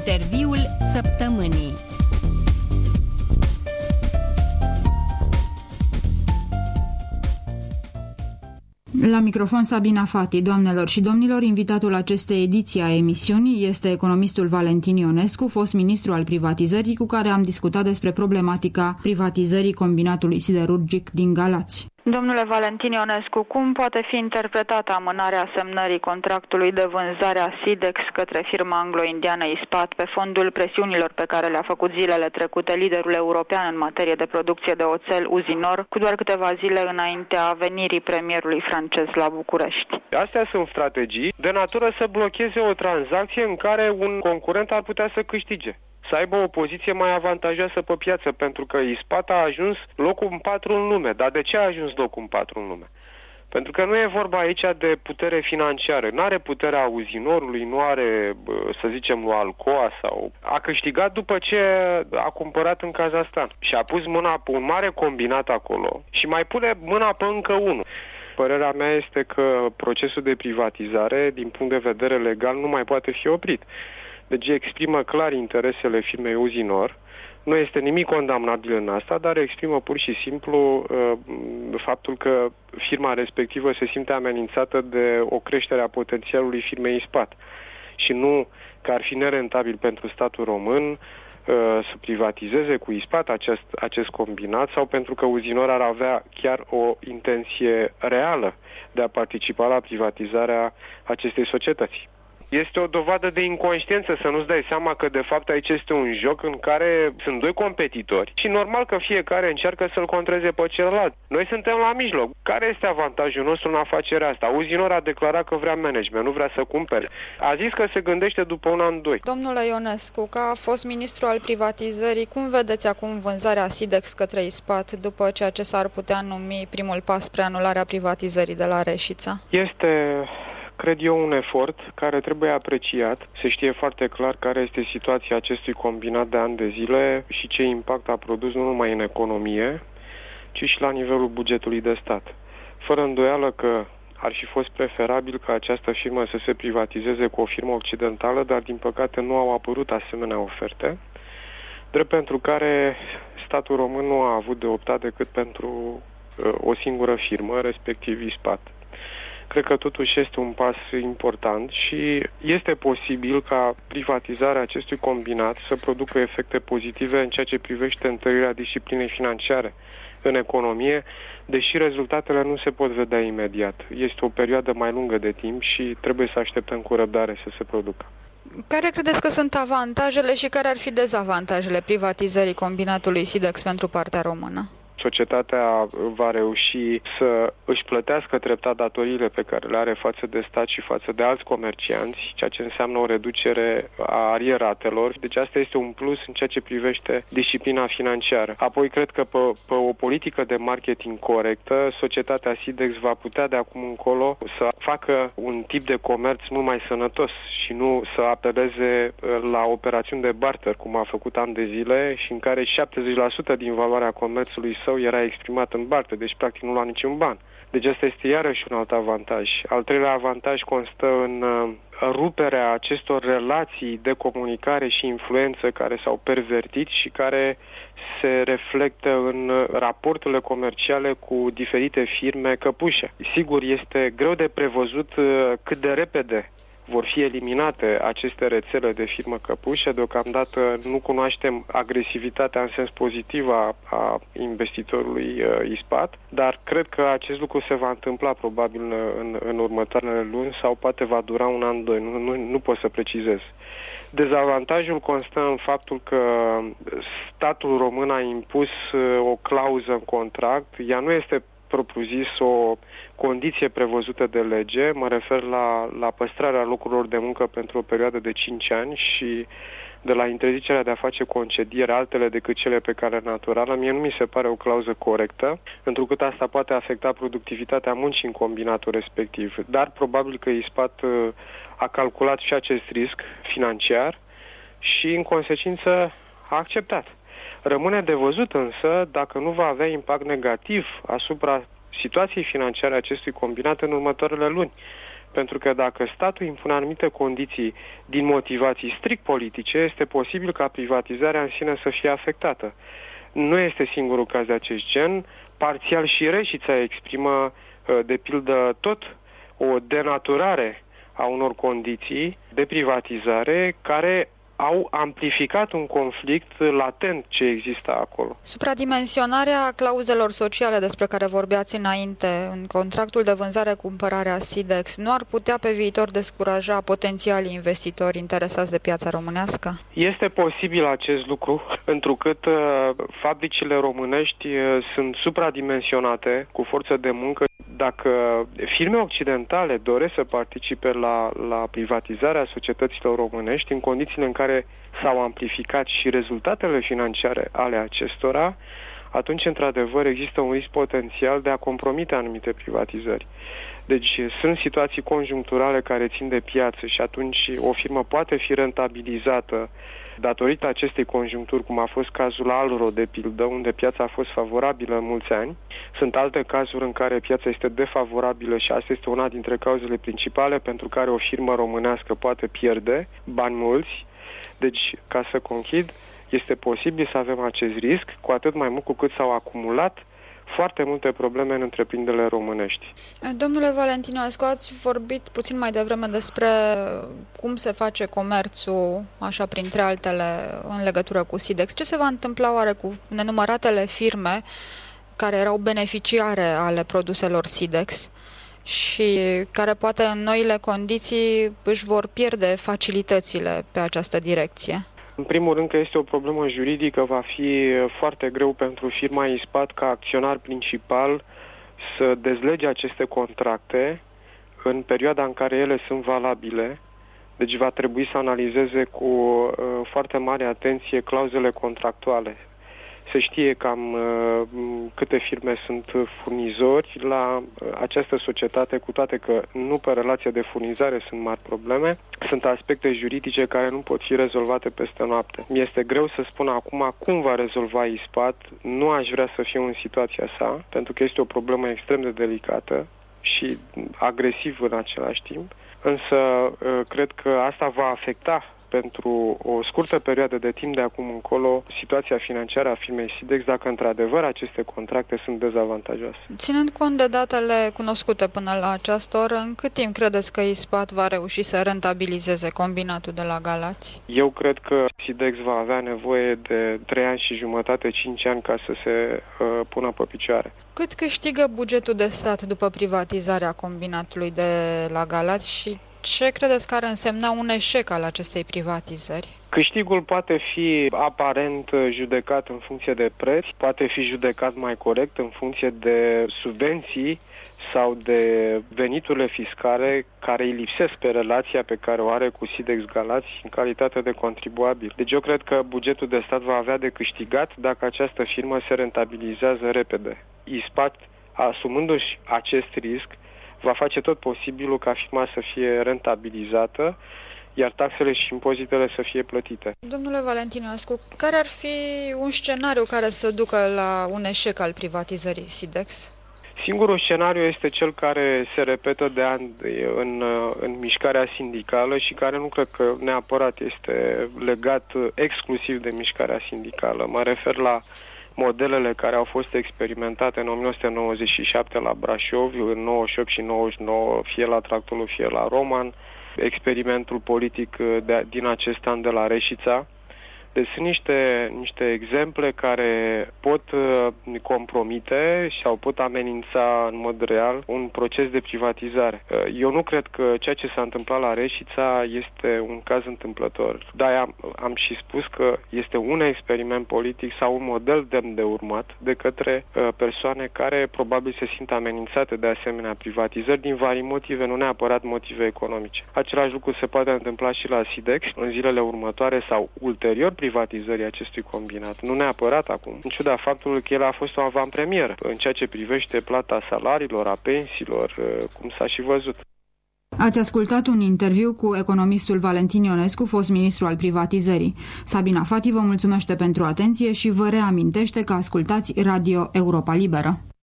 Interviul săptămânii. La microfon Sabina Fati. Doamnelor și domnilor, invitatul acestei ediții a emisiunii este economistul Valentin Ionescu, fost ministru al privatizării, cu care am discutat despre problematica privatizării combinatului siderurgic din Galați. Domnule Valentin Ionescu, cum poate fi interpretată amânarea semnării contractului de vânzare a Sidex către firma anglo-indiană Ispat pe fondul presiunilor pe care le-a făcut zilele trecute liderul european în materie de producție de oțel Uzinor, cu doar câteva zile înaintea venirii premierului francez la București? Astea sunt strategii de natură să blocheze o tranzacție în care un concurent ar putea să câștige, să aibă o poziție mai avantajoasă pe piață, pentru că Ispat a ajuns locul 4 în lume. Dar de ce a ajuns locul 4 în lume? Pentru că nu e vorba aici de putere financiară. Nu are puterea Uzinorului, nu are, să zicem, lui Alcoa sau... A câștigat după ce a cumpărat în Kazahstan și a pus mâna pe un mare combinat acolo și mai pune mâna pe încă unul. Părerea mea este că procesul de privatizare, din punct de vedere legal, nu mai poate fi oprit. Deci exprimă clar interesele firmei Uzinor. Nu este nimic condamnabil în asta, dar exprimă pur și simplu faptul că firma respectivă se simte amenințată de o creștere a potențialului firmei Ispat. Și nu că ar fi nerentabil pentru statul român să privatizeze cu Ispat acest combinat, sau pentru că Uzinor ar avea chiar o intenție reală de a participa la privatizarea acestei societăți. Este o dovadă de inconștiență să nu-ți dai seama că de fapt aici este un joc în care sunt doi competitori și normal că fiecare încearcă să-l contreze pe celălalt. Noi suntem la mijloc. Care este avantajul nostru în afacerea asta? Uzinor a declarat că vrea management, nu vrea să cumpere. A zis că se gândește după un an, doi. Domnule Ionescu, ca fost ministru al privatizării, cum vedeți acum vânzarea Sidex către Ispat după ceea ce s-ar putea numi primul pas spre anularea privatizării de la Reșița? Cred eu, un efort care trebuie apreciat. Se știe foarte clar care este situația acestui combinat de ani de zile și ce impact a produs nu numai în economie, ci și la nivelul bugetului de stat. Fără îndoială că ar fi fost preferabil ca această firmă să se privatizeze cu o firmă occidentală, dar din păcate nu au apărut asemenea oferte, drept pentru care statul român nu a avut de optat decât pentru o singură firmă, respectiv Ispat. Cred că totuși este un pas important și este posibil ca privatizarea acestui combinat să producă efecte pozitive în ceea ce privește întărirea disciplinei financiare în economie, deși rezultatele nu se pot vedea imediat. Este o perioadă mai lungă de timp și trebuie să așteptăm cu răbdare să se producă. Care credeți că sunt avantajele și care ar fi dezavantajele privatizării combinatului Sidex pentru partea română? Societatea va reuși să își plătească treptat datoriile pe care le are față de stat și față de alți comercianți, ceea ce înseamnă o reducere a arieratelor. Deci asta este un plus în ceea ce privește disciplina financiară. Apoi cred că pe o politică de marketing corectă, societatea Sidex va putea de acum încolo să facă un tip de comerț mult mai sănătos și nu să apeleze la operațiuni de barter, cum a făcut ani de zile și în care 70% din valoarea comerțului său era exprimat în barter, deci practic nu lua niciun ban. Deci asta este iarăși un alt avantaj. Al treilea avantaj constă în ruperea acestor relații de comunicare și influență care s-au pervertit și care se reflectă în raporturile comerciale cu diferite firme căpușe. Sigur, este greu de prevăzut cât de repede vor fi eliminate aceste rețele de firmă căpușe. Deocamdată nu cunoaștem agresivitatea în sens pozitiv a investitorului Ispat, dar cred că acest lucru se va întâmpla probabil în următoarele luni sau poate va dura un an, doi. Nu pot să precizez. Dezavantajul constă în faptul că statul român a impus o clauză în contract. Ea nu este propriu-zis o condiție prevăzută de lege, mă refer la păstrarea locurilor de muncă pentru o perioadă de 5 ani și de la interzicerea de a face concediere altele decât cele pe cale naturală. Mie nu mi se pare o clauză corectă, întrucât asta poate afecta productivitatea muncii în combinatul respectiv. Dar probabil că Ispat a calculat și acest risc financiar și în consecință a acceptat. Rămâne de văzut însă dacă nu va avea impact negativ asupra situației financiare a acestui combinat în următoarele luni. Pentru că dacă statul impune anumite condiții din motivații strict politice, este posibil ca privatizarea în sine să fie afectată. Nu este singurul caz de acest gen. Parțial și Reșița exprimă, de pildă, tot o denaturare a unor condiții de privatizare care au amplificat un conflict latent ce există acolo. Supradimensionarea clauzelor sociale despre care vorbeați înainte în contractul de vânzare-cumpărare a Sidex nu ar putea pe viitor descuraja potențialii investitori interesați de piața românească? Este posibil acest lucru, întrucât fabricile românești sunt supradimensionate cu forță de muncă. Dacă firme occidentale doresc să participe la privatizarea societăților românești, în condițiile în care s-au amplificat și rezultatele financiare ale acestora, atunci, într-adevăr, există un risc potențial de a compromite anumite privatizări. Deci sunt situații conjuncturale care țin de piață și atunci o firmă poate fi rentabilizată datorită acestei conjuncturi, cum a fost cazul Alro, de pildă, unde piața a fost favorabilă în mulți ani. Sunt alte cazuri în care piața este defavorabilă și asta este una dintre cauzele principale pentru care o firmă românească poate pierde bani mulți. Deci, ca să conchid, este posibil să avem acest risc, cu atât mai mult cu cât s-au acumulat foarte multe probleme în întreprinderile românești. Domnule Valentinoescu, ați vorbit puțin mai devreme despre cum se face comerțul, așa printre altele, în legătură cu Sidex. Ce se va întâmpla oare cu nenumăratele firme care erau beneficiare ale produselor Sidex și care poate în noile condiții își vor pierde facilitățile pe această direcție? În primul rând că este o problemă juridică, va fi foarte greu pentru firma Ispat ca acționar principal să dezlege aceste contracte în perioada în care ele sunt valabile. Deci va trebui să analizeze cu foarte mare atenție clauzele contractuale. Se știe cam câte firme sunt furnizori la această societate, cu toate că nu pe relația de furnizare sunt mari probleme. Sunt aspecte juridice care nu pot fi rezolvate peste noapte. Mi-este greu să spun acum cum va rezolva Ispat. Nu aș vrea să fiu în situația sa, pentru că este o problemă extrem de delicată și agresivă în același timp. Însă cred că asta va afecta pentru o scurtă perioadă de timp de acum încolo situația financiară a firmei Sidex, dacă într-adevăr aceste contracte sunt dezavantajoase. Ținând cont de datele cunoscute până la această oră, în cât timp credeți că Ispat va reuși să rentabilizeze combinatul de la Galați? Eu cred că Sidex va avea nevoie de 3 ani și jumătate, 5 ani ca să se pună pe picioare. Cât câștigă bugetul de stat după privatizarea combinatului de la Galați și ce credeți că ar însemna un eșec al acestei privatizări? Câștigul poate fi aparent judecat în funcție de preț, poate fi judecat mai corect în funcție de subvenții sau de veniturile fiscale care îi lipsesc pe relația pe care o are cu Sidex Galați în calitate de contribuabil. Deci eu cred că bugetul de stat va avea de câștigat dacă această firmă se rentabilizează repede. Ispat, asumându-și acest risc, va face tot posibilul ca firma să fie rentabilizată, iar taxele și impozitele să fie plătite. Domnule Valentinoescu, care ar fi un scenariu care să ducă la un eșec al privatizării Sidex? Singurul scenariu este cel care se repetă de ani în mișcarea sindicală și care nu cred că neapărat este legat exclusiv de mișcarea sindicală. Mă refer la modelele care au fost experimentate în 1997 la Brașov, în 98 și 99, fie la Tractorul, fie la Roman, experimentul politic din acest an de la Reșița. Deci sunt niște exemple care pot compromite sau pot amenința în mod real un proces de privatizare. Eu nu cred că ceea ce s-a întâmplat la Reșița este un caz întâmplător. Da, am și spus că este un experiment politic sau un model demn de urmat de către persoane care probabil se simt amenințate de asemenea privatizări din vari motive, nu neapărat motive economice. Același lucru se poate întâmpla și la Sidex în zilele următoare sau ulterior privatizării acestui combinat. Nu neapărat acum, în ciuda faptului că el a fost o avantpremieră în ceea ce privește plata salariilor, a pensiilor, cum s-a și văzut. Ați ascultat un interviu cu economistul Valentin Ionescu, fost ministru al privatizării. Sabina Fati vă mulțumește pentru atenție și vă reamintește că ascultați Radio Europa Liberă.